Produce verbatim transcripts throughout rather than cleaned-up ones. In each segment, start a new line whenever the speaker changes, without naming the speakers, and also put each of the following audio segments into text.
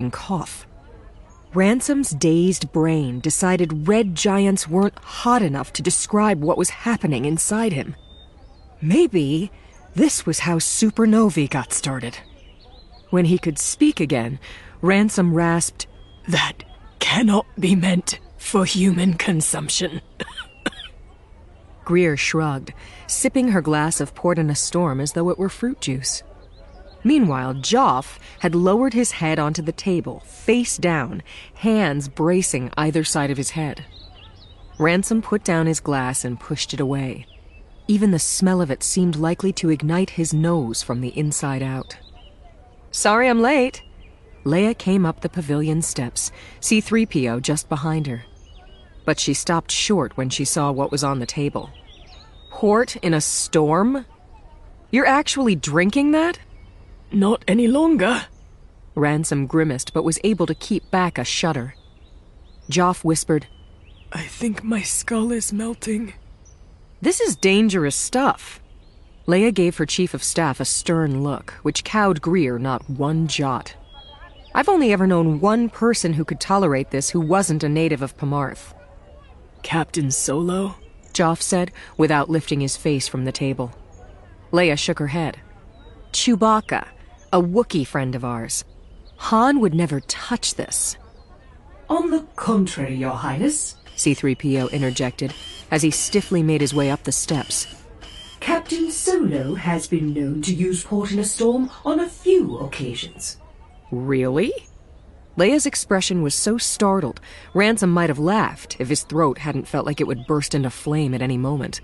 sudden cough. Ransom's dazed brain decided red giants weren't hot enough to describe what was happening inside him. Maybe this was how supernovae got started. When he could speak again, Ransom rasped, "That cannot be meant for human consumption." Greer shrugged, sipping her glass of port in a storm as though it were fruit juice. Meanwhile, Joff had lowered his head onto the table, face down, hands bracing either side of his head. Ransom put down his glass and pushed it away. Even the smell of it seemed likely to ignite his nose from the inside out. "Sorry I'm late." Leia came up the pavilion steps, C three P O just behind her. But she stopped short when she saw what was on the table. Port in a storm? You're actually drinking that? "Not any longer." Ransom grimaced but was able to keep back a shudder. Joff whispered, "I think my skull is melting." "This is dangerous stuff." Leia gave her chief of staff a stern look, which cowed Greer not one jot. "I've only ever known one person who could tolerate this who wasn't a native of Pamarth." "Captain Solo?" Joff said, without lifting his face from the table. Leia shook her head. "Chewbacca, a Wookiee friend of ours. Han would never touch this."
"On the contrary, Your Highness,"
C three P O interjected, as he stiffly made his way up the steps.
"Captain Solo has been known to use port in a storm on a few occasions."
"Really?" Leia's expression was so startled, Ransom might have laughed if his throat hadn't felt like it would burst into flame at any moment.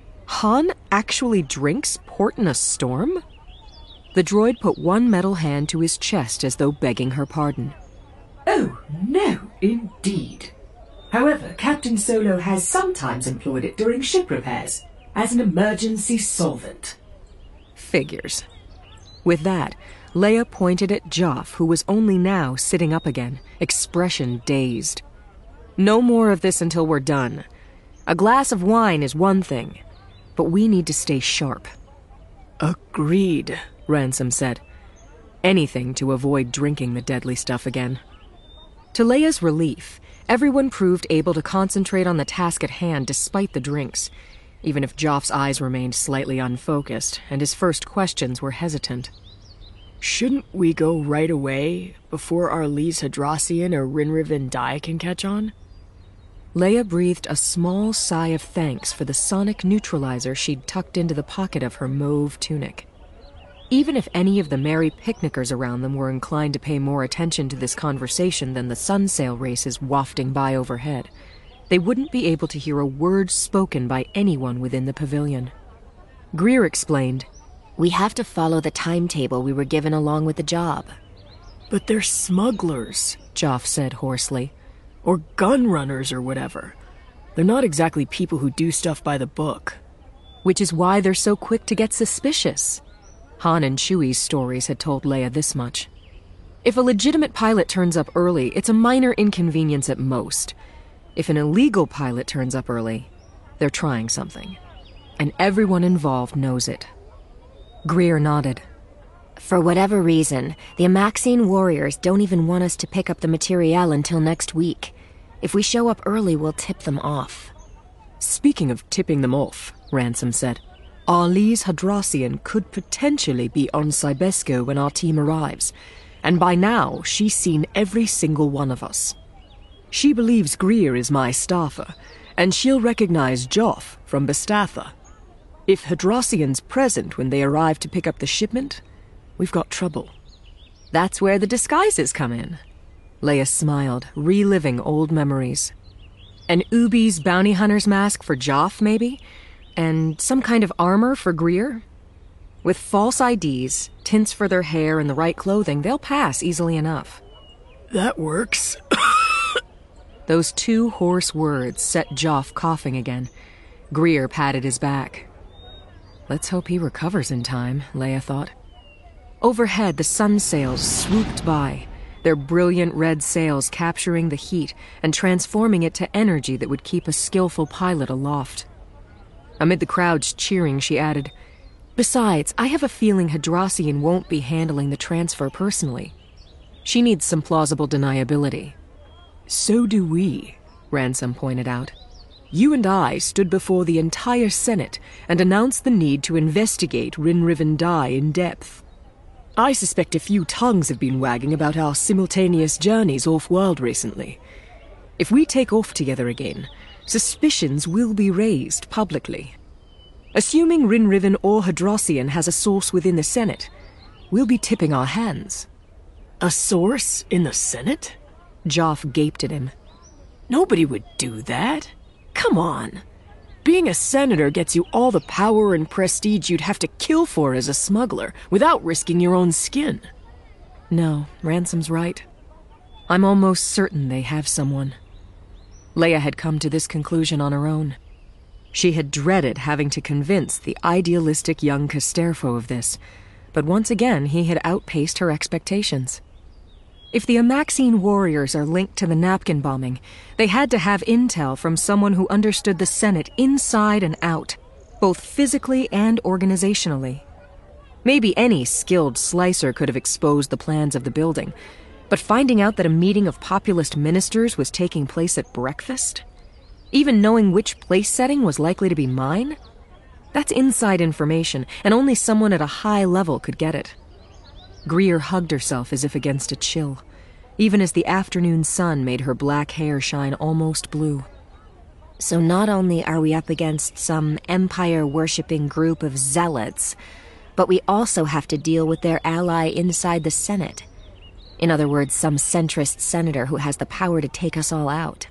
Han actually drinks port in a storm? The droid put one metal hand to his chest as though begging her pardon.
"Oh, no, indeed. However, Captain Solo has sometimes employed it during ship repairs as an emergency solvent."
Figures. With that, Leia pointed at Joff, who was only now sitting up again, expression dazed. "No more of this until we're done. A glass of wine is one thing, but we need to stay sharp." "Agreed," Ransom said. Anything to avoid drinking the deadly stuff again. To Leia's relief, everyone proved able to concentrate on the task at hand despite the drinks, even if Joff's eyes remained slightly unfocused and his first questions were hesitant. "Shouldn't we go right away, before our Lys Hadrassian or Rinrivan Dai can catch on?" Leia breathed a small sigh of thanks for the sonic neutralizer she'd tucked into the pocket of her mauve tunic. Even if any of the merry picnickers around them were inclined to pay more attention to this conversation than the sunsail races wafting by overhead, they wouldn't be able to hear a word spoken by anyone within the pavilion. Greer explained,
"We have to follow the timetable we were given along with the job."
"But they're smugglers," Joff said hoarsely. "Or gun runners or whatever. They're not exactly people who do stuff by the book." Which is why they're so quick to get suspicious. Han and Chewie's stories had told Leia this much. If a legitimate pilot turns up early, it's a minor inconvenience at most. If an illegal pilot turns up early, they're trying something. And everyone involved knows it. Greer nodded.
"For whatever reason, the Amaxine warriors don't even want us to pick up the materiel until next week. If we show up early, we'll tip them off."
"Speaking of tipping them off," Ransom said, "our Lys Hadrassian could potentially be on Cybesco when our team arrives, and by now she's seen every single one of us. She believes Greer is my staffer, and she'll recognize Joff from Bastatha. If Hadrassian's present when they arrive to pick up the shipment, we've got trouble." "That's where the disguises come in." Leia smiled, reliving old memories. "An Ubi's bounty hunter's mask for Joff, maybe? And some kind of armor for Greer? With false I Ds, tints for their hair, and the right clothing, they'll pass easily enough." "That works." Those two hoarse words set Joff coughing again. Greer patted his back. Let's hope he recovers in time, Leia thought. Overhead, the sun sails swooped by, their brilliant red sails capturing the heat and transforming it to energy that would keep a skillful pilot aloft. Amid the crowd's cheering, she added, "Besides, I have a feeling Hadrassian won't be handling the transfer personally." She needs some plausible deniability. So do we, Ransom pointed out. You and I stood before the entire Senate and announced the need to investigate Rinriven Dai in depth. I suspect a few tongues have been wagging about our simultaneous journeys off-world recently. If we take off together again, suspicions will be raised publicly. Assuming Rinriven or Hadrossian has a source within the Senate, we'll be tipping our hands.
A source in the Senate?
Joff gaped at him.
Nobody would do that. Come on. Being a senator gets you all the power and prestige you'd have to kill for as a smuggler, without risking your own skin.
No, Ransom's right. I'm almost certain they have someone. Leia had come to this conclusion on her own. She had dreaded having to convince the idealistic young Casterfo of this, but once again he had outpaced her expectations. If the Amaxine warriors are linked to the napkin bombing, they had to have intel from someone who understood the Senate inside and out, both physically and organizationally. Maybe any skilled slicer could have exposed the plans of the building, but finding out that a meeting of populist ministers was taking place at breakfast? Even knowing which place setting was likely to be mine? That's inside information, and only someone at a high level could get it. Greer hugged herself as if against a chill, even as the afternoon sun made her black hair shine almost blue.
So not only are we up against some empire-worshipping group of zealots, but we also have to deal with their ally inside the Senate. In other words, some centrist senator who has the power to take us all out.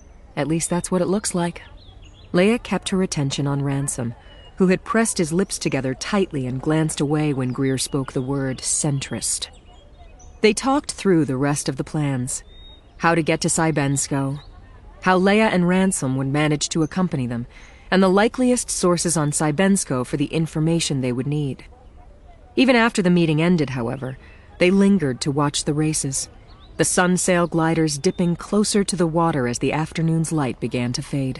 At least that's what it looks like. Leia kept her attention on Ransom, who had pressed his lips together tightly and glanced away when Greer spoke the word centrist. They talked through the rest of the plans. How to get to Cybensko, how Leia and Ransom would manage to accompany them, and the likeliest sources on Cybensko for the information they would need. Even after the meeting ended, however, they lingered to watch the races, the sunsail gliders dipping closer to the water as the afternoon's light began to fade.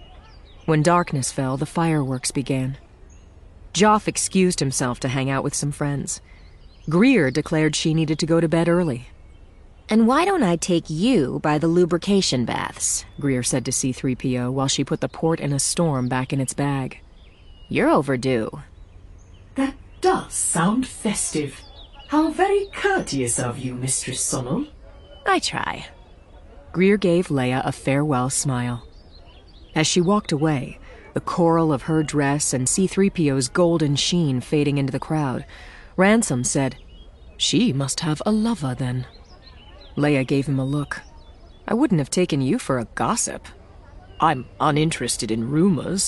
When darkness fell, the fireworks began. Joff excused himself to hang out with some friends. Greer declared she needed to go to bed early.
And why don't I take you by the lubrication baths?
Greer said to C three P O while she put the port in a storm back in its bag.
You're overdue.
That does sound festive. How very courteous of you, Mistress Sonal.
I try.
Greer gave Leia a farewell smile. As she walked away, the coral of her dress and C three P O's golden sheen fading into the crowd, Ransom said, "She must have a lover, then." Leia gave him a look. "I wouldn't have taken you for a gossip."
I'm uninterested in rumors.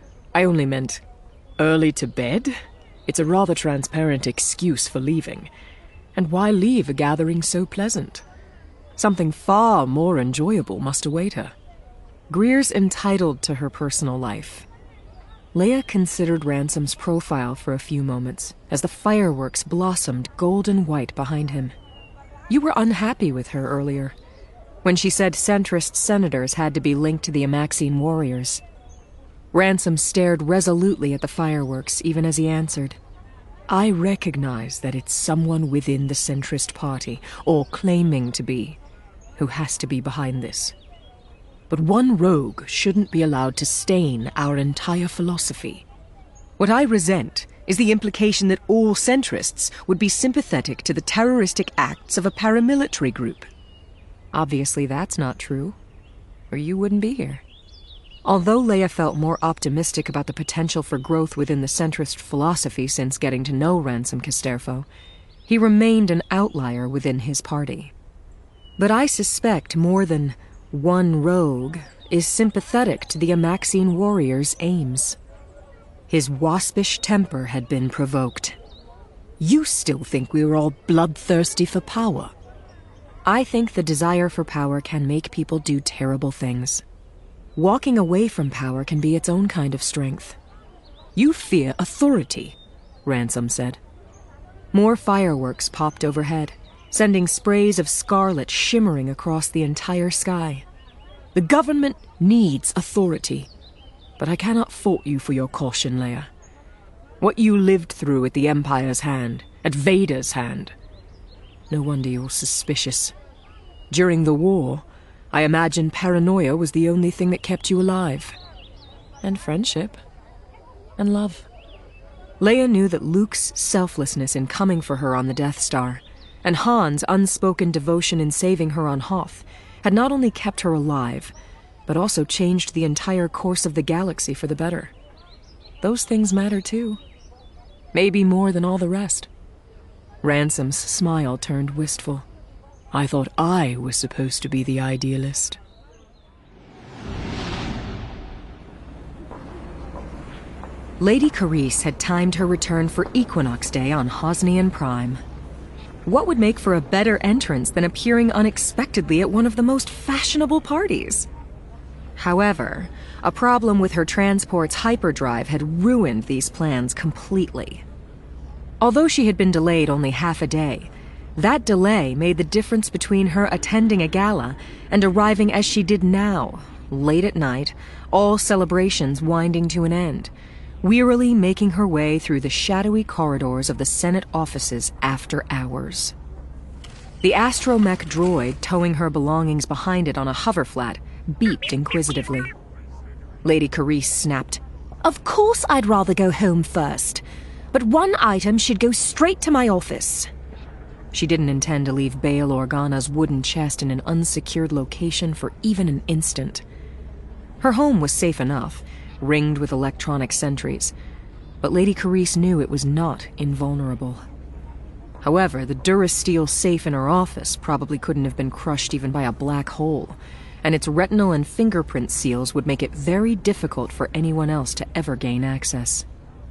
I only meant early to bed. It's a rather transparent excuse for leaving. And why leave a gathering so pleasant? Something far more enjoyable must await her.
Greer's entitled to her personal life. Leia considered Ransom's profile for a few moments as the fireworks blossomed golden white behind him. You were unhappy with her earlier, when she said centrist senators had to be linked to the Amaxine warriors. Ransom stared resolutely at the fireworks even as he answered. "I recognize that it's someone within the centrist party, or claiming to be, who has to be behind this. But one rogue shouldn't be allowed to stain our entire philosophy. What I resent is the implication that all centrists would be sympathetic to the terroristic acts of a paramilitary group. Obviously that's not true, or you wouldn't be here." Although Leia felt more optimistic about the potential for growth within the centrist philosophy since getting to know Ransom Casterfo, he remained an outlier within his party. But I suspect more than one rogue is sympathetic to the Amaxine warriors' aims. His waspish temper had been provoked. "You still think we were all bloodthirsty for power?" "I think the desire for power can make people do terrible things. Walking away from power can be its own kind of strength." "You fear authority," Ransom said. More fireworks popped overhead, sending sprays of scarlet shimmering across the entire sky. "The government needs authority, but I cannot fault you for your caution, Leia. What you lived through at the Empire's hand, at Vader's hand,
No wonder you're suspicious. During the war, I imagine paranoia was the only thing that kept you alive. And friendship. And love.
Leia knew that Luke's selflessness in coming for her on the Death Star, and Han's unspoken devotion in saving her on Hoth, had not only kept her alive, but also changed the entire course of the galaxy for the better. Those things matter too. Maybe more than all the rest. Ransom's smile turned wistful. I thought I was supposed to be the idealist. Lady Carice had timed her return for Equinox Day on Hosnian Prime. What would make for a better entrance than appearing unexpectedly at one of the most fashionable parties? However, a problem with her transport's hyperdrive had ruined these plans completely. Although she had been delayed only half a day, that delay made the difference between her attending a gala and arriving as she did now, late at night, all celebrations winding to an end, wearily making her way through the shadowy corridors of the Senate offices after hours. The astromech droid towing her belongings behind it on a hoverflat beeped inquisitively. Lady Carice snapped,
"Of course I'd rather go home first, but one item should go straight to my office."
She didn't intend to leave Bail Organa's wooden chest in an unsecured location for even an instant. Her home was safe enough, ringed with electronic sentries, but Lady Carice knew it was not invulnerable. However, the Durasteel safe in her office probably couldn't have been crushed even by a black hole, and its retinal and fingerprint seals would make it very difficult for anyone else to ever gain access.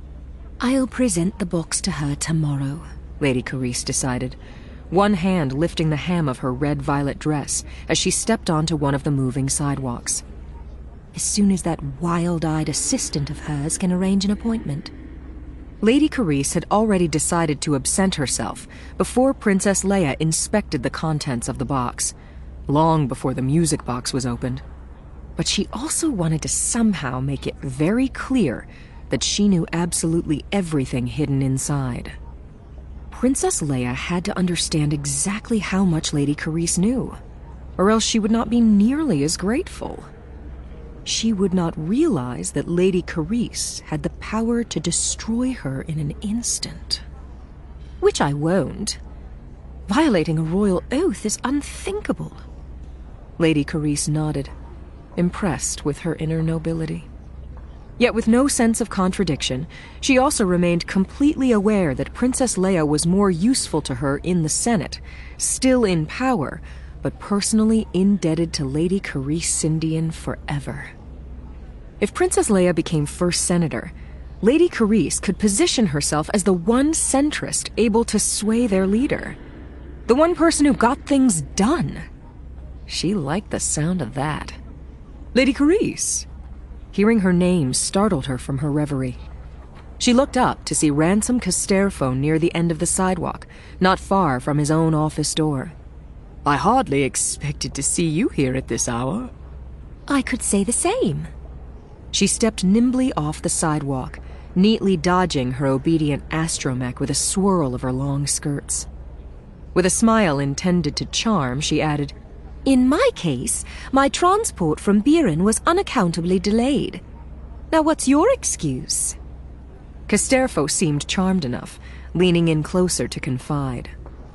"I'll present the box to her tomorrow,"
Lady Carice decided, one hand lifting the hem of her red-violet dress as she stepped onto one of the moving sidewalks.
"As soon as that wild-eyed assistant of hers can arrange an appointment."
Lady Carice had already decided to absent herself before Princess Leia inspected the contents of the box, long before the music box was opened. But she also wanted to somehow make it very clear that she knew absolutely everything hidden inside. Princess Leia had to understand exactly how much Lady Carice knew, or else she would not be nearly as grateful. She would not realize that Lady Carice had the power to destroy her in an instant. Which I won't. Violating a royal oath is unthinkable. Lady Carice nodded, impressed with her inner nobility. Yet with no sense of contradiction, she also remained completely aware that Princess Leia was more useful to her in the Senate, still in power, but personally indebted to Lady Carice Sindian forever. If Princess Leia became first senator, Lady Carice could position herself as the one centrist able to sway their leader. The one person who got things done. She liked the sound of that. Lady Carice! Hearing her name startled her from her reverie. She looked up to see Ransom Casterfo near the end of the sidewalk, not far from his own office door. I hardly expected to see you here at this hour.
"I could say the same."
She stepped nimbly off the sidewalk, neatly dodging her obedient astromech with a swirl of her long skirts. With a smile intended to charm, she added,
"In my case, my transport from Biren was unaccountably delayed. Now what's your excuse?"
Casterfo seemed charmed enough, leaning in closer to confide.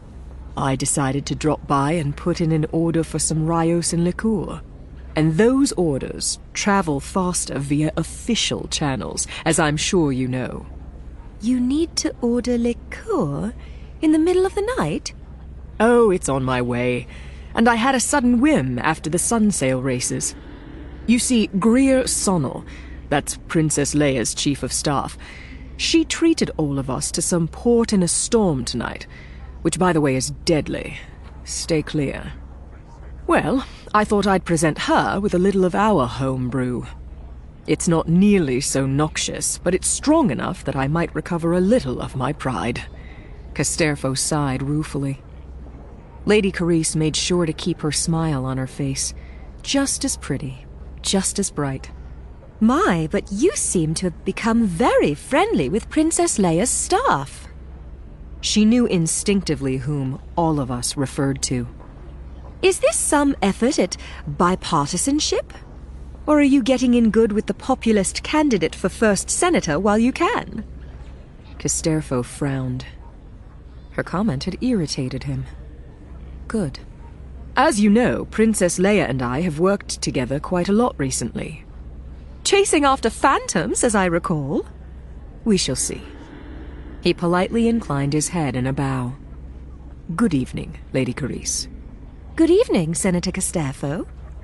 I decided to drop by and put in an order for some Rios and liqueur. And those orders travel faster via official channels, as I'm sure you know.
"You need to order liqueur in the middle of the night?"
Oh, it's on my way. And I had a sudden whim after the Sunsail races. You see, Greer Sonnel, that's Princess Leia's chief of staff, she treated all of us to some port in a storm tonight, which, by the way, is deadly. Stay clear. Well, I thought I'd present her with a little of our home brew. It's not nearly so noxious, but it's strong enough that I might recover a little of my pride. Casterfo sighed ruefully. Lady Carice made sure to keep her smile on her face. Just as pretty, just as bright.
"My, but you seem to have become very friendly with Princess Leia's staff."
She knew instinctively whom all of us referred to.
Is this some effort at bipartisanship? Or are you getting in good with the populist candidate for first senator while you can?
Casterfo frowned. Her comment had irritated him. Good. As you know, Princess Leia and I have worked together quite a lot recently.
Chasing after phantoms, as I recall.
We shall see. He politely inclined his head in a bow. Good evening, Lady Carice.
Good evening, Senator Casterfo.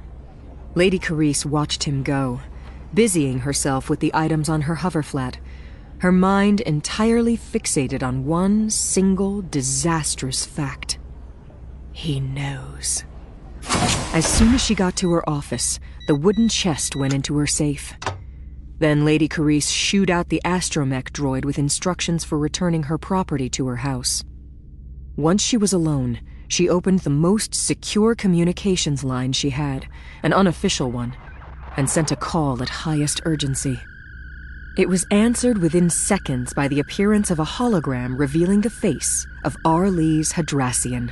Lady Carice watched him go, busying herself with the items on her hoverflat, her mind entirely fixated on one single disastrous fact. He knows. As soon as she got to her office, the wooden chest went into her safe. Then Lady Carice shooed out the astromech droid with instructions for returning her property to her house. Once she was alone, she opened the most secure communications line she had, an unofficial one, and sent a call at highest urgency. It was answered within seconds by the appearance of a hologram revealing the face of Arlise Hadrassian.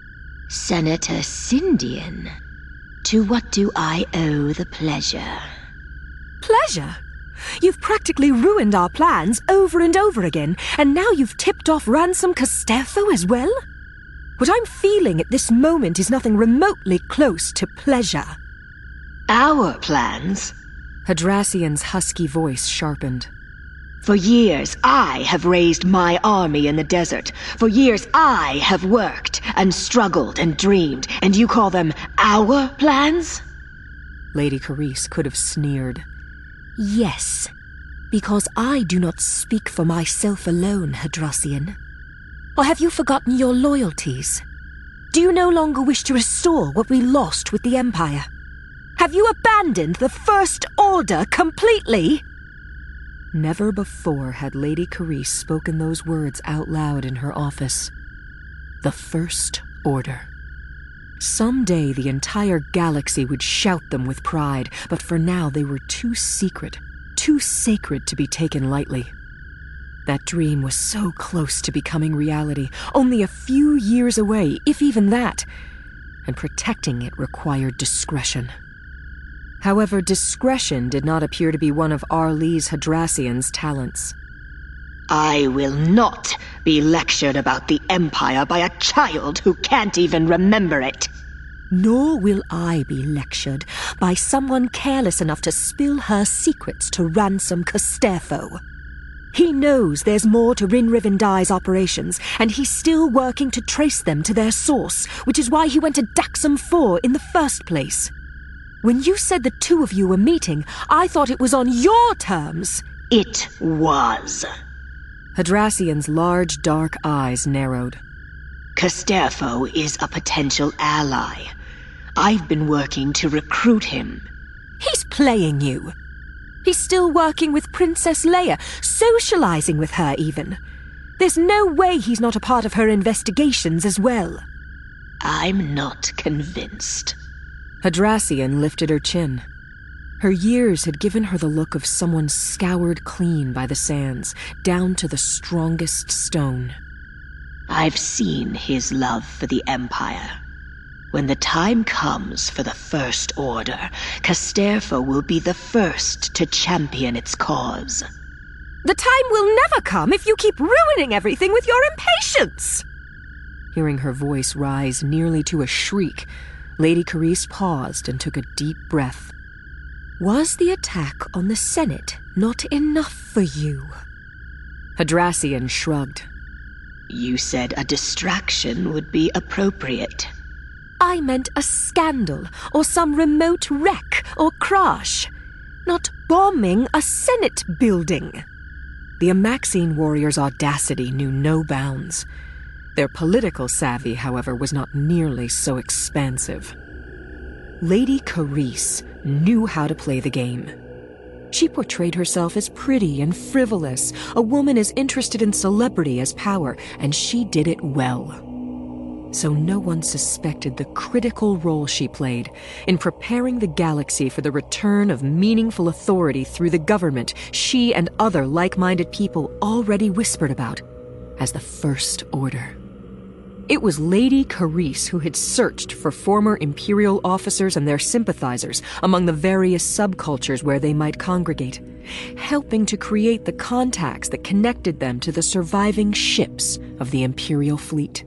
Senator Sindian, to what do I owe the pleasure?
Pleasure? You've practically ruined our plans over and over again, and now you've tipped off Ransom Casterfo as well? What I'm feeling at this moment is nothing remotely close to pleasure.
Our plans?
Hadrassian's husky voice sharpened.
For years, I have raised my army in the desert. For years, I have worked and struggled and dreamed, and you call them our plans?
Lady Carice could have sneered.
Yes, because I do not speak for myself alone, Hadrassian. Or have you forgotten your loyalties? Do you no longer wish to restore what we lost with the Empire? Have you abandoned the First Order completely?
Never before had Lady Carice spoken those words out loud in her office. The First Order. Someday the entire galaxy would shout them with pride, but for now they were too secret, too sacred to be taken lightly. That dream was so close to becoming reality, only a few years away, if even that, and protecting it required discretion. However, discretion did not appear to be one of Arlise Hadrassian's talents.
I will not be lectured about the Empire by a child who can't even remember it.
Nor will I be lectured by someone careless enough to spill her secrets to Ransom Casterfo. He knows there's more to Rin Riven Dai's operations, and he's still working to trace them to their source, which is why he went to Daxam four in the first place. When you said the two of you were meeting, I thought it was on your terms.
It was.
Hadrassian's large, dark eyes narrowed.
Casterfo is a potential ally. I've been working to recruit him.
He's playing you. He's still working with Princess Leia, socializing with her even. There's no way he's not a part of her investigations as well.
I'm not convinced.
Hadrassian lifted her chin. Her years had given her the look of someone scoured clean by the sands, down to the strongest stone.
I've seen his love for the Empire. When the time comes for the First Order, Casterfo will be the first to champion its cause.
The time will never come if you keep ruining everything with your impatience!
Hearing her voice rise nearly to a shriek, Lady Carice paused and took a deep breath.
Was the attack on the Senate not enough for you?
Hadrassian shrugged.
You said a distraction would be appropriate.
I meant a scandal, or some remote wreck or crash, not bombing a Senate building.
The Amaxine warriors' audacity knew no bounds. Their political savvy, however, was not nearly so expansive. Lady Carice knew how to play the game. She portrayed herself as pretty and frivolous, a woman as interested in celebrity as power, and she did it well. So no one suspected the critical role she played in preparing the galaxy for the return of meaningful authority through the government she and other like-minded people already whispered about. as the First Order. It was Lady Carice who had searched for former Imperial officers and their sympathizers among the various subcultures where they might congregate, helping to create the contacts that connected them to the surviving ships of the Imperial fleet.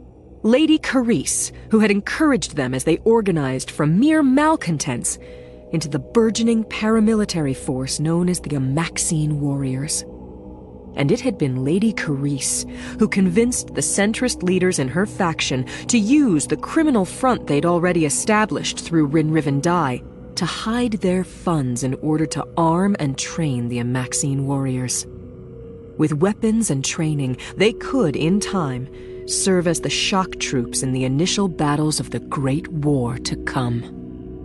Lady Carice, who had encouraged them as they organized from mere malcontents into the burgeoning paramilitary force known as the Amaxine Warriors. And it had been Lady Carice who convinced the centrist leaders in her faction to use the criminal front they'd already established through Rin Riven Dai to hide their funds in order to arm and train the Amaxine Warriors. With weapons and training, they could, in time, serve as the shock troops in the initial battles of the Great War to come.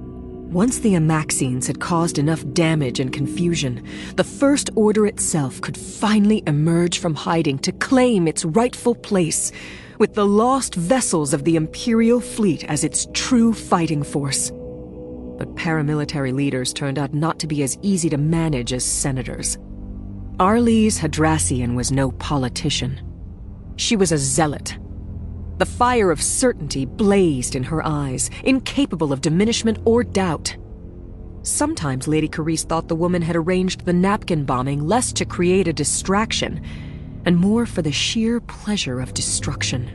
Once the Amaxines had caused enough damage and confusion, the First Order itself could finally emerge from hiding to claim its rightful place, with the lost vessels of the Imperial fleet as its true fighting force. But paramilitary leaders turned out not to be as easy to manage as senators. Arlise Hadrassian was no politician. She was a zealot. The fire of certainty blazed in her eyes, incapable of diminishment or doubt. Sometimes Lady Carice thought the woman had arranged the napkin bombing less to create a distraction, and more for the sheer pleasure of destruction.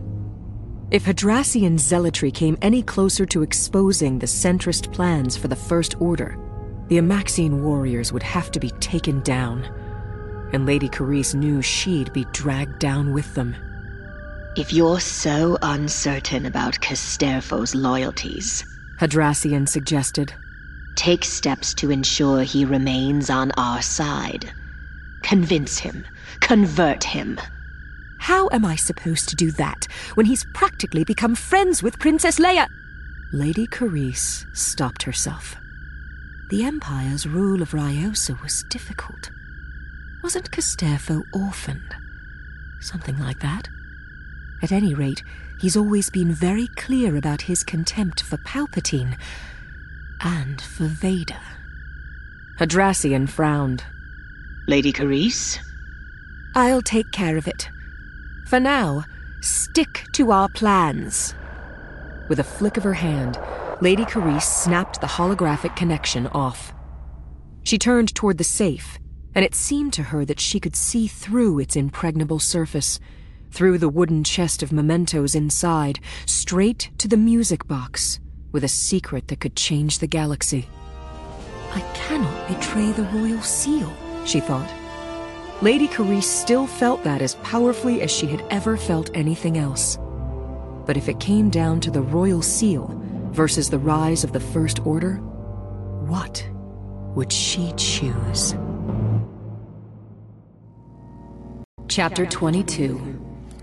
If Hadrassian zealotry came any closer to exposing the centrist plans for the First Order, the Amaxine warriors would have to be taken down, and Lady Carice knew she'd be dragged down with them.
If you're so uncertain about Casterfo's loyalties,
Hadrassian suggested,
take steps to ensure he remains on our side. Convince him. Convert him.
How am I supposed to do that when he's practically become friends with Princess Leia?
Lady Carice stopped herself.
The Empire's rule of Ryosa was difficult. Wasn't Casterfo orphaned? Something like that. At any rate, he's always been very clear about his contempt for Palpatine and for Vader.
Hadrassian frowned.
Lady Carice?
I'll take care of it. For now, stick to our plans.
With a flick of her hand, Lady Carice snapped the holographic connection off. She turned toward the safe, and it seemed to her that she could see through its impregnable surface, through the wooden chest of mementos inside, straight to the music box, with a secret that could change the galaxy.
I cannot betray the royal seal, she thought.
Lady Carice still felt that as powerfully as she had ever felt anything else. But if it came down to the royal seal versus the rise of the First Order, what would she choose? Chapter twenty-two.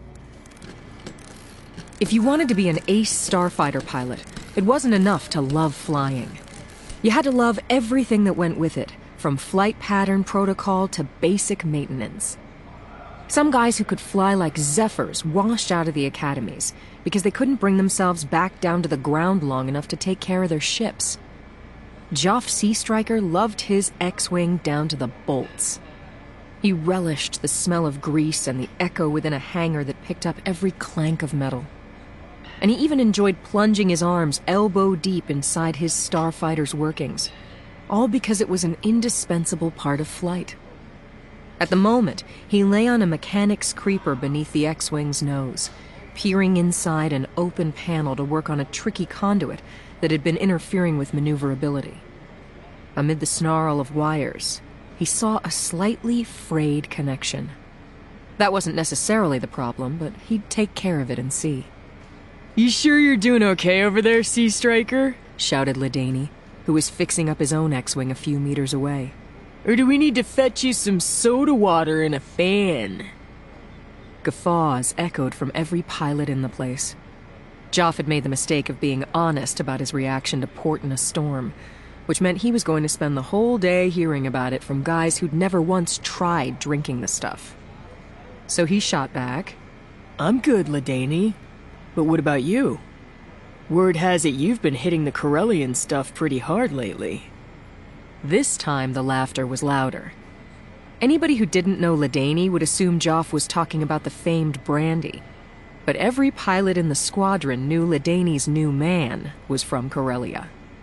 If you wanted to be an ace starfighter pilot, it wasn't enough to love flying. You had to love everything that went with it, from flight pattern protocol to basic maintenance. Some guys who could fly like zephyrs washed out of the academies because they couldn't bring themselves back down to the ground long enough to take care of their ships. Joff Seastriker loved his X-Wing down to the bolts. He relished the smell of grease and the echo within a hangar that picked up every clank of metal. And he even enjoyed plunging his arms elbow deep inside his starfighter's workings, all because it was an indispensable part of flight. At the moment, he lay on a mechanic's creeper beneath the X-Wing's nose, peering inside an open panel to work on a tricky conduit that had been interfering with maneuverability. Amid the snarl of wires, he saw a slightly frayed connection. That wasn't necessarily the problem, but he'd take care of it and see.
You sure you're doing okay over there, Seastriker?
Shouted Ladani, who was fixing up his own X-Wing a few meters away.
Or do we need to fetch you some soda water and a fan?
Guffaws echoed from every pilot in the place. Joff had made the mistake of being honest about his reaction to port in a storm, which meant he was going to spend the whole day hearing about it from guys who'd never once tried drinking the stuff. So he shot back.
I'm good, Ladani. But what about you? Word has it you've been hitting the Corellian stuff pretty hard lately.
This time the laughter was louder. Anybody who didn't know Ladany would assume Joff was talking about the famed Brandy. But every pilot in the squadron knew Ladany's new man was from Corellia.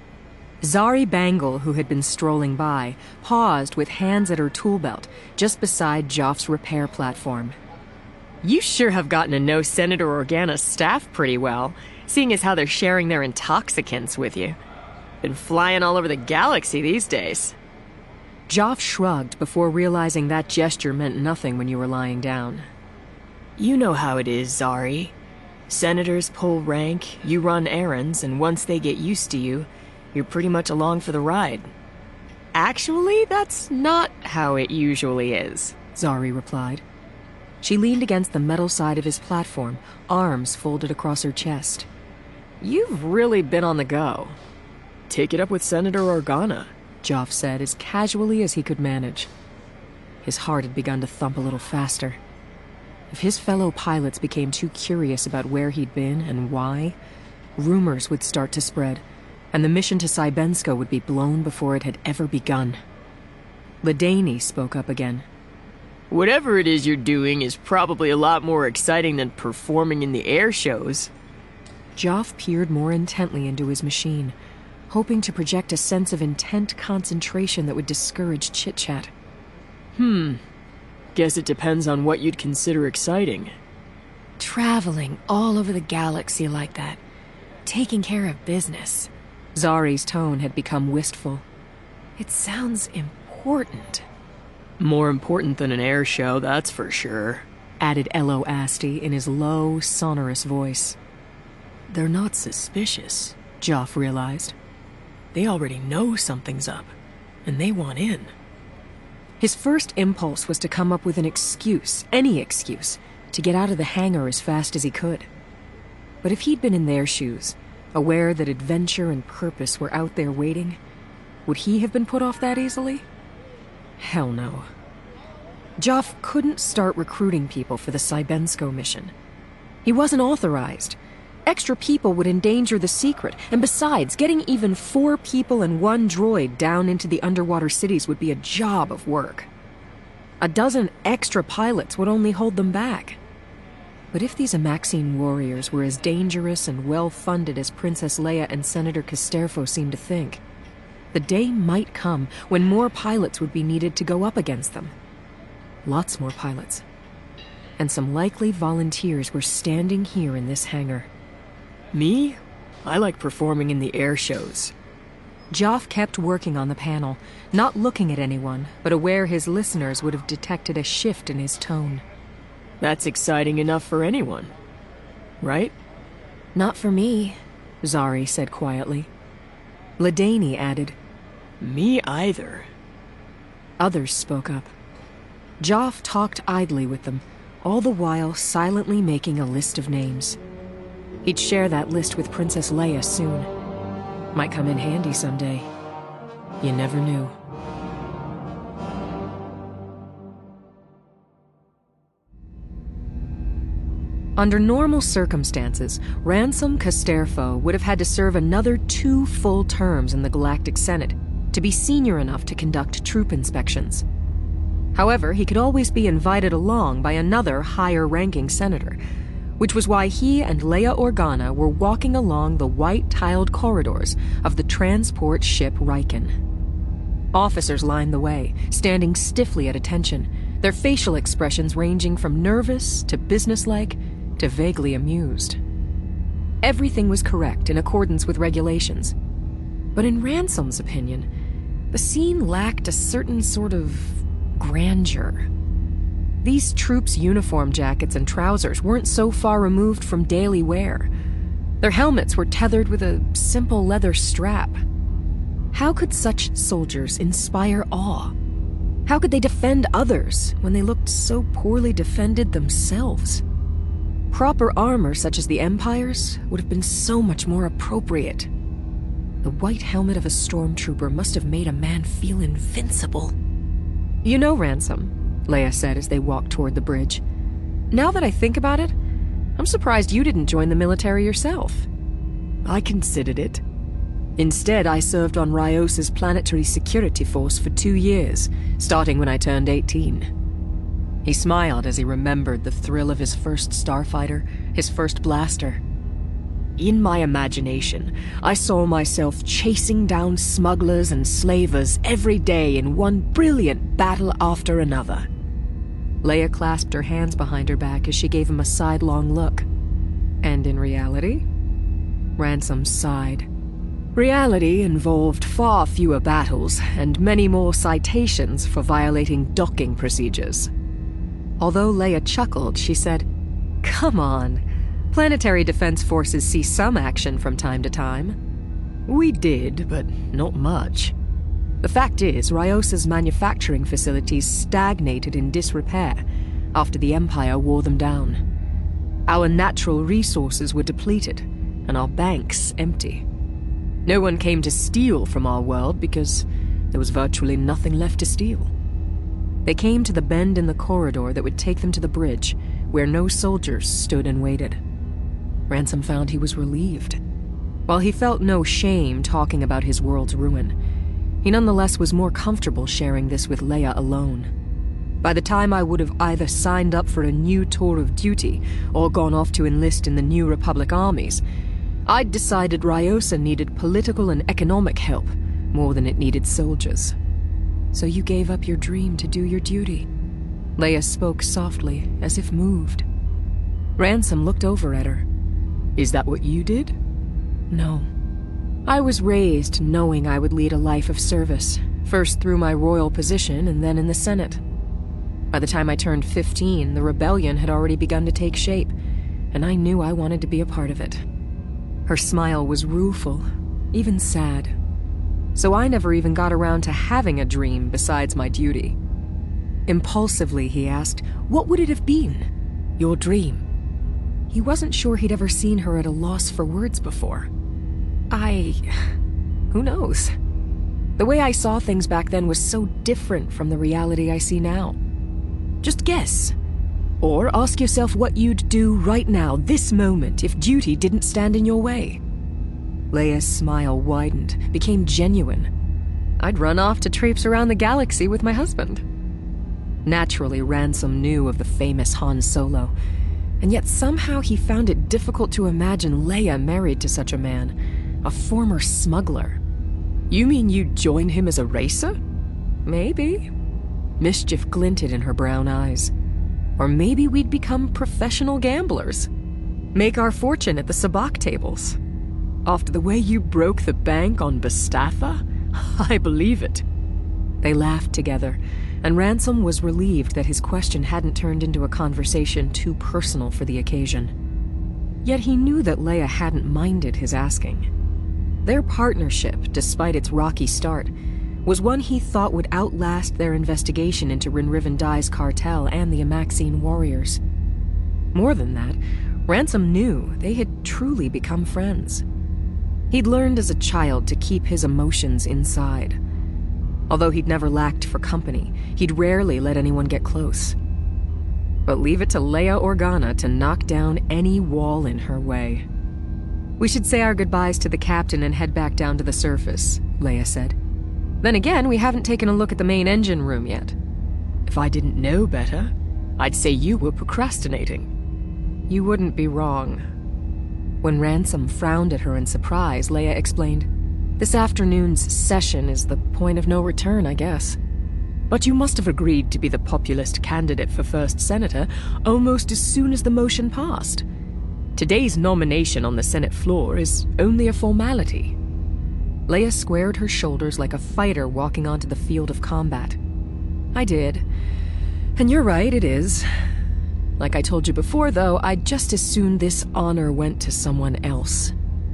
Zari Bangle, who had been strolling by, paused with hands at her tool belt, just beside Joff's repair platform.
You sure have gotten to know Senator Organa's staff pretty well, seeing as how they're sharing their intoxicants with you. Been flying all over the galaxy these days.
Joff shrugged before realizing that gesture meant nothing when you were lying down.
You know how it is, Zari. Senators pull rank, you run errands, and once they get used to you, you're pretty much along for the ride. Actually, that's not how it usually is,
Zari replied. She leaned against the metal side of his platform, arms folded across her chest.
You've really been on the go. Take it up with Senator Organa,
Joff said as casually as he could manage. His heart had begun to thump a little faster. If his fellow pilots became too curious about where he'd been and why, rumors would start to spread, and the mission to Cybensko would be blown before it had ever begun. Ladany spoke up again.
Whatever it is you're doing is probably a lot more exciting than performing in the air shows.
Joff peered more intently into his machine, hoping to project a sense of intent concentration that would discourage chit-chat.
Hmm. Guess it depends on what you'd consider exciting.
Traveling all over the galaxy like that. Taking care of business. Zari's tone had become wistful. It sounds important.
More important than an air show, that's for sure,
added Elo Asti in his low, sonorous voice.
They're not suspicious, Joff realized. They already know something's up, and they want in.
His first impulse was to come up with an excuse, any excuse, to get out of the hangar as fast as he could. But if he'd been in their shoes, aware that adventure and purpose were out there waiting, would he have been put off that easily? Hell no. Joff couldn't start recruiting people for the Cybensko mission. He wasn't authorized. Extra people would endanger the secret, and besides, getting even four people and one droid down into the underwater cities would be a job of work. A dozen extra pilots would only hold them back. But if these Amaxine warriors were as dangerous and well-funded as Princess Leia and Senator Casterfo seemed to think, the day might come when more pilots would be needed to go up against them. Lots more pilots. And some likely volunteers were standing here in this hangar.
Me? I like performing in the air shows.
Joff kept working on the panel, not looking at anyone, but aware his listeners would have detected a shift in his tone.
That's exciting enough for anyone, right?
Not for me, Zari said quietly. Ladany added,
Me either.
Others spoke up. Joff talked idly with them, all the while silently making a list of names. He'd share that list with Princess Leia soon. Might come in handy someday. You never knew. Under normal circumstances, Ransom Casterfo would have had to serve another two full terms in the Galactic Senate to be senior enough to conduct troop inspections. However, he could always be invited along by another higher-ranking senator, which was why he and Leia Organa were walking along the white-tiled corridors of the transport ship Riken. Officers lined the way, standing stiffly at attention, their facial expressions ranging from nervous to businesslike to vaguely amused. Everything was correct in accordance with regulations. But in Ransom's opinion, the scene lacked a certain sort of grandeur. These troops' uniform jackets and trousers weren't so far removed from daily wear. Their helmets were tethered with a simple leather strap. How could such soldiers inspire awe? How could they defend others when they looked so poorly defended themselves? Proper armor such as the Empire's would have been so much more appropriate. The white helmet of a stormtrooper must have made a man feel invincible. You know, Ransom, Leia said as they walked toward the bridge. Now that I think about it, I'm surprised you didn't join the military yourself.
I considered it. Instead, I served on Rios's planetary security force for two years, starting when I turned eighteen. He smiled as he remembered the thrill of his first starfighter, his first blaster. In my imagination, I saw myself chasing down smugglers and slavers every day in one brilliant battle after another.
Leia clasped her hands behind her back as she gave him a sidelong look. And in reality? Ransom sighed.
Reality involved far fewer battles and many more citations for violating docking procedures.
Although Leia chuckled, she said, "Come on. Planetary Defense Forces see some action from time to time."
We did, but not much. The fact is, Rios's manufacturing facilities stagnated in disrepair after the Empire wore them down. Our natural resources were depleted, and our banks empty. No one came to steal from our world because there was virtually nothing left to steal.
They came to the bend in the corridor that would take them to the bridge, where no soldiers stood and waited. Ransom found he was relieved. While he felt no shame talking about his world's ruin, he nonetheless was more comfortable sharing this with Leia alone. By the time I would have either signed up for a new tour of duty or gone off to enlist in the New Republic armies, I'd decided Riosa needed political and economic help more than it needed soldiers.
So you gave up your dream to do your duty?
Leia spoke softly, as if moved. Ransom looked over at her.
Is that what you did?
No. I was raised knowing I would lead a life of service, first through my royal position and then in the Senate. By the time I turned fifteen, the rebellion had already begun to take shape, and I knew I wanted to be a part of it. Her smile was rueful, even sad. So I never even got around to having a dream besides my duty. Impulsively, he asked, "What would it have been? Your dream?" He wasn't sure he'd ever seen her at a loss for words before. I... who knows? The way I saw things back then was so different from the reality I see now. Just guess. Or ask yourself what you'd do right now, this moment, if duty didn't stand in your way. Leia's smile widened, became genuine. I'd run off to traipse around the galaxy with my husband. Naturally, Ransom knew of the famous Han Solo, and yet somehow he found it difficult to imagine Leia married to such a man, a former smuggler.
You mean you'd join him as a racer?
Maybe. Mischief glinted in her brown eyes. Or maybe we'd become professional gamblers. Make our fortune at the sabacc tables.
After the way you broke the bank on Bastatha? I believe it.
They laughed together, and Ransom was relieved that his question hadn't turned into a conversation too personal for the occasion. Yet he knew that Leia hadn't minded his asking. Their partnership, despite its rocky start, was one he thought would outlast their investigation into Rinriven Dai's cartel and the Amaxine warriors. More than that, Ransom knew they had truly become friends. He'd learned as a child to keep his emotions inside. Although he'd never lacked for company, he'd rarely let anyone get close. But leave it to Leia Organa to knock down any wall in her way. "We should say our goodbyes to the captain and head back down to the surface," Leia said. "Then again, we haven't taken a look at the main engine room yet."
If I didn't know better, I'd say you were procrastinating.
You wouldn't be wrong. When Ransom frowned at her in surprise, Leia explained, "This afternoon's session is the point of no return, I guess."
But you must have agreed to be the populist candidate for First Senator almost as soon as the motion passed. Today's nomination on the Senate floor is only a formality.
Leia squared her shoulders like a fighter walking onto the field of combat. "I did. And you're right, it is. Like I told you before, though, I'd just as soon this honor went to someone else."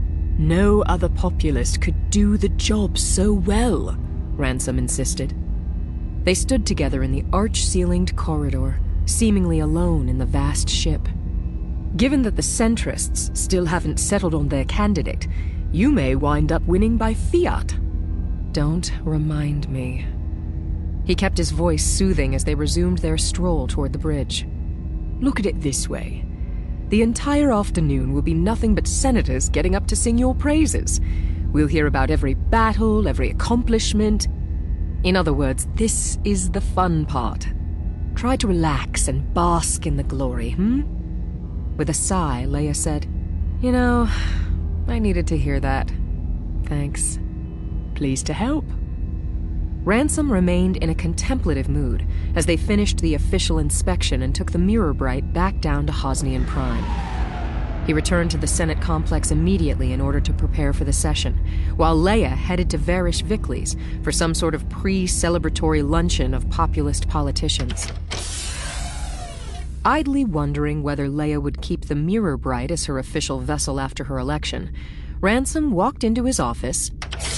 No other populist could do the job so well, Ransom insisted.
They stood together in the arch-ceilinged corridor, seemingly alone in the vast ship. "Given that the centrists still haven't settled on their candidate, you may wind up winning by fiat." "Don't remind me." He kept his voice soothing as they resumed their stroll toward the bridge.
"Look at it this way. The entire afternoon will be nothing but senators getting up to sing your praises.
We'll hear about every battle, every accomplishment. In other words, this is the fun part. Try to relax and bask in the glory, hmm? With a sigh, Leia said, "You know, I needed to hear that. Thanks. Pleased to help." Ransom remained in a contemplative mood as they finished the official inspection and took the Mirror Bright back down to Hosnian Prime. He returned to the Senate complex immediately in order to prepare for the session, while Leia headed to Varish Vickles for some sort of pre-celebratory luncheon of populist politicians. Idly wondering whether Leia would keep the Mirror Bright as her official vessel after her election, Ransom walked into his office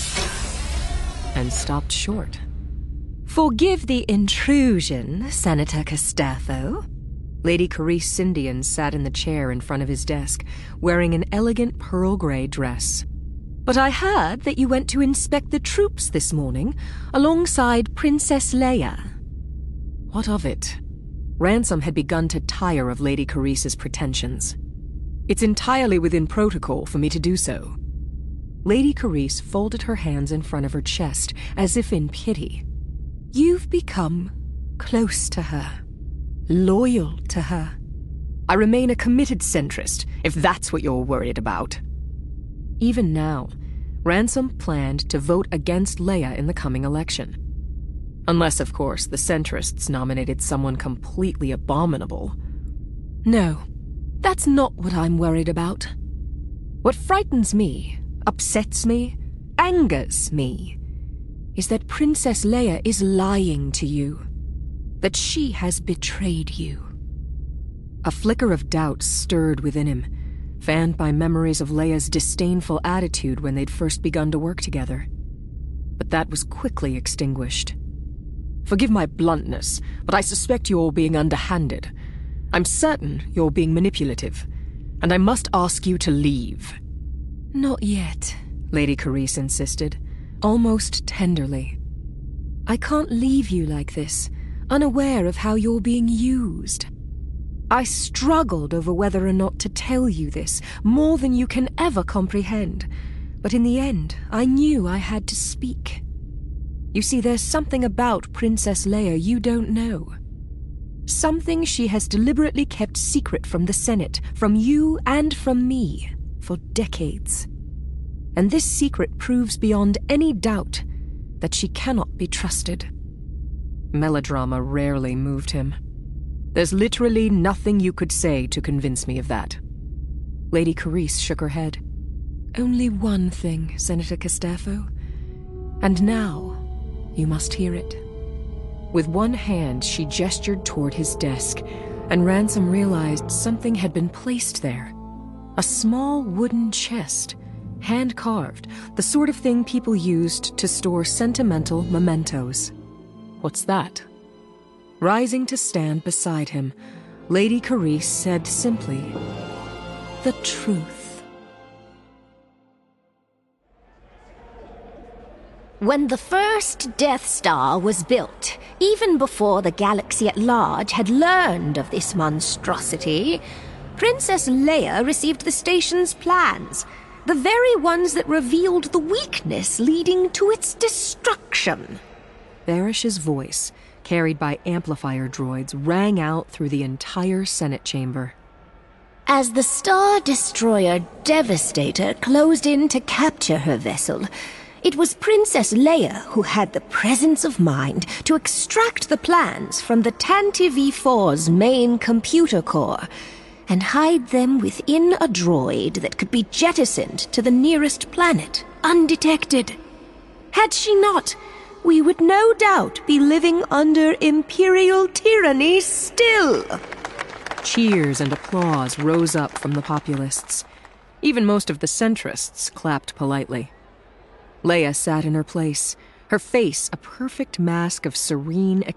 and stopped short.
"Forgive the intrusion, Senator Castertho."
Lady Carice Sindian sat in the chair in front of his desk, wearing an elegant pearl gray dress.
"But I heard that you went to inspect the troops this morning, alongside Princess Leia."
What of it? Ransom had begun to tire of Lady Carice's pretensions. It's entirely within protocol for me to do so. Lady Carice folded her hands in front of her chest, as if in pity.
"You've become close to her. Loyal to her."
I remain a committed centrist, if that's what you're worried about. Even now, Ransom planned to vote against Leia in the coming election. Unless, of course, the centrists nominated someone completely abominable.
No, that's not what I'm worried about.
What frightens me, upsets me, angers me,
is that Princess Leia is lying to you. That she has betrayed you.
A flicker of doubt stirred within him, fanned by memories of Leia's disdainful attitude when they'd first begun to work together. But that was quickly extinguished. Forgive my bluntness, but I suspect you're being underhanded. I'm certain you're being manipulative, and I must ask you to leave.
Not yet,
Lady Carice insisted, almost tenderly.
I can't leave you like this, unaware of how you're being used. I struggled over whether or not to tell you this, more than you can ever comprehend. But in the end, I knew I had to speak. You see, there's something about Princess Leia you don't know. Something she has deliberately kept secret from the Senate, from you and from me, for decades. And this secret proves beyond any doubt that she cannot be trusted.
Melodrama rarely moved him. There's literally nothing you could say to convince me of that. Lady Carice shook her head.
Only one thing, Senator Castertho. And now, you must hear it.
With one hand, she gestured toward his desk, and Ransom realized something had been placed there. A small wooden chest, hand-carved, the sort of thing people used to store sentimental mementos. What's that? Rising to stand beside him, Lady Carice said simply,
The truth.
When the first Death Star was built, even before the galaxy at large had learned of this monstrosity, Princess Leia received the station's plans, the very ones that revealed the weakness leading to its destruction.
Varish's voice, carried by amplifier droids, rang out through the entire Senate chamber.
As the Star Destroyer Devastator closed in to capture her vessel, it was Princess Leia who had the presence of mind to extract the plans from the Tantive V four's main computer core and hide them within a droid that could be jettisoned to the nearest planet, undetected. Had she not, we would no doubt be living under Imperial tyranny still.
Cheers and applause rose up from the populists. Even most of the centrists clapped politely. Leia sat in her place, her face a perfect mask of serene